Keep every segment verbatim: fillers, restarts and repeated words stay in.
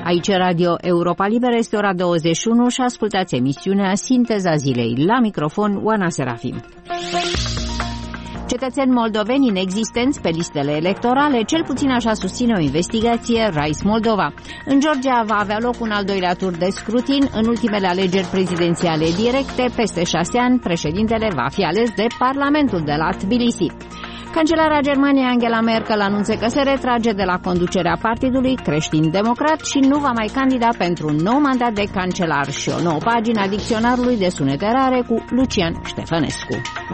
Aici Radio Europa Liberă, este ora douăzeci și unu și ascultați emisiunea Sinteza Zilei. La microfon, Oana Serafim. Cetățeni moldoveni inexistenți pe listele electorale, cel puțin așa susține o investigație Rise Moldova. În Georgia va avea loc un al doilea tur de scrutin. În ultimele alegeri prezidențiale directe, peste șase ani, președintele va fi ales de Parlamentul de la Tbilisi. Cancelara Germaniei Angela Merkel anunță că se retrage de la conducerea partidului creștin-democrat și nu va mai candida pentru un nou mandat de cancelar. Și o nouă pagină a dicționarului de sunete rare cu Lucian Ștefănescu.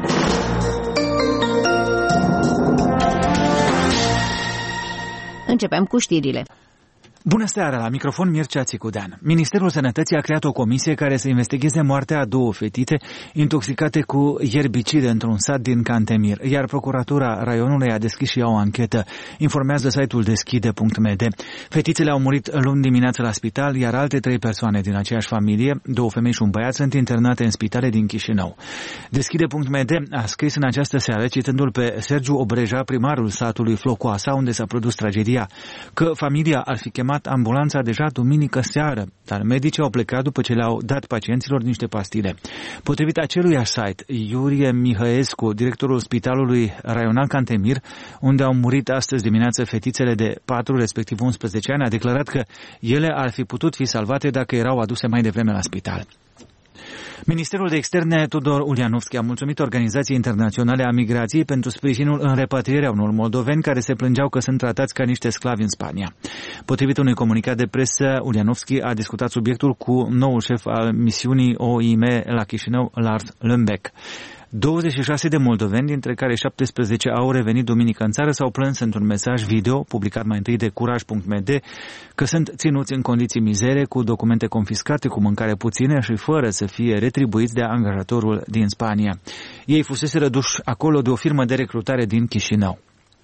Începem cu știrile. Bună seara, la microfon Mircea Țicudean. Ministerul Sănătății a creat o comisie care să investigheze moartea a două fetițe intoxicate cu ierbicide într-un sat din Cantemir, iar Procuratura Raionului a deschis și ea o anchetă, informează site-ul deschide punct m d. Fetițele au murit luni dimineață la spital, iar alte trei persoane din aceeași familie, două femei și un băiat, sunt internate în spitale din Chișinău. deschide punct m d a scris în această seară, citându-l pe Sergiu Obreja, primarul satului Flocoasa, unde s-a produs tragedia, că familia ar fi chemat ambulanța deja duminică seară, dar medicii au plecat după ce le-au dat pacienților niște pastile. Potrivit acelui site, Iurie Mihăescu, directorul Spitalului Raional Cantemir, unde au murit astăzi dimineață fetițele de patru, respectiv unsprezece ani, a declarat că ele ar fi putut fi salvate dacă erau aduse mai devreme la spital. Ministerul de Externe Tudor Ulianovski a mulțumit Organizației Internaționale a Migrației pentru sprijinul în repatrierea unor moldoveni care se plângeau că sunt tratați ca niște sclavi în Spania. Potrivit unui comunicat de presă, Ulianovski a discutat subiectul cu noul șef al misiunii O I M la Chișinău, Lars Lümbeck. douăzeci și șase de moldoveni, dintre care șaptesprezece au revenit duminică în țară, s-au plâns într-un mesaj video publicat mai întâi de curaj punct m d că sunt ținuți în condiții mizere, cu documente confiscate, cu mâncare puțină și fără să fie retribuiți de angajatorul din Spania. Ei fusese răduși acolo de o firmă de recrutare din Chișinău.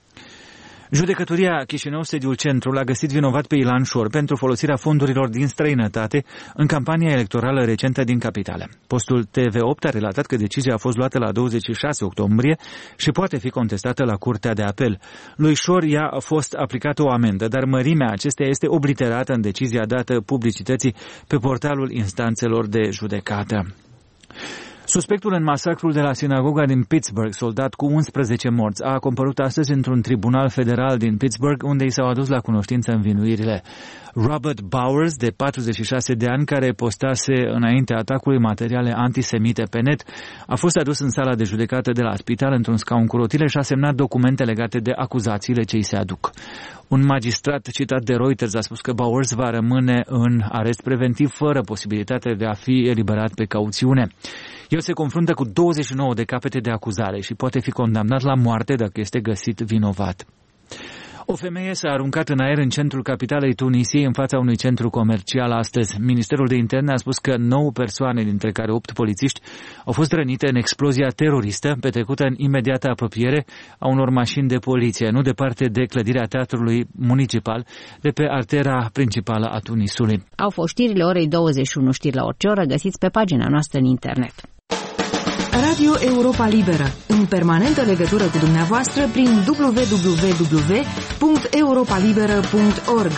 Judecătoria Chișinău, sediul centrul, a găsit vinovat pe Ilan Șor pentru folosirea fondurilor din străinătate în campania electorală recentă din capitală. Postul T V opt a relatat că decizia a fost luată la douăzeci și șase octombrie și poate fi contestată la Curtea de Apel. Lui Șor i-a fost aplicată o amendă, dar mărimea acesteia este obliterată în decizia dată publicității pe portalul instanțelor de judecată. Suspectul în masacrul de la sinagoga din Pittsburgh, soldat cu unsprezece morți, a compărut astăzi într-un tribunal federal din Pittsburgh, unde i s-au adus la cunoștință învinuirile. Robert Bowers, de patruzeci și șase de ani, care postase înaintea atacului materiale antisemite pe net, a fost adus în sala de judecată de la spital într-un scaun cu rotile și a semnat documente legate de acuzațiile ce îi se aduc. Un magistrat citat de Reuters a spus că Bowers va rămâne în arest preventiv fără posibilitatea de a fi eliberat pe cauțiune. El se confruntă cu douăzeci și nouă de capete de acuzare și poate fi condamnat la moarte dacă este găsit vinovat. O femeie s-a aruncat în aer în centrul capitalei Tunisiei, în fața unui centru comercial astăzi. Ministerul de Interne a spus că nouă persoane, dintre care opt polițiști, au fost rănite în explozia teroristă petrecută în imediată apropiere a unor mașini de poliție, nu departe de clădirea teatrului municipal, de pe artera principală a Tunisului. Au fost știrile orei douăzeci și unu, știri la orice oră, găsiți pe pagina noastră în internet. Radio Europa Liberă, în permanentă legătură cu dumneavoastră prin w w w punct europa liberă punct org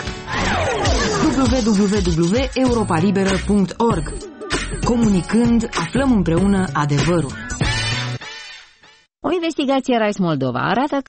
w w w punct europa liberă punct org. Comunicând, aflăm împreună adevărul. O investigație Rise Moldova arată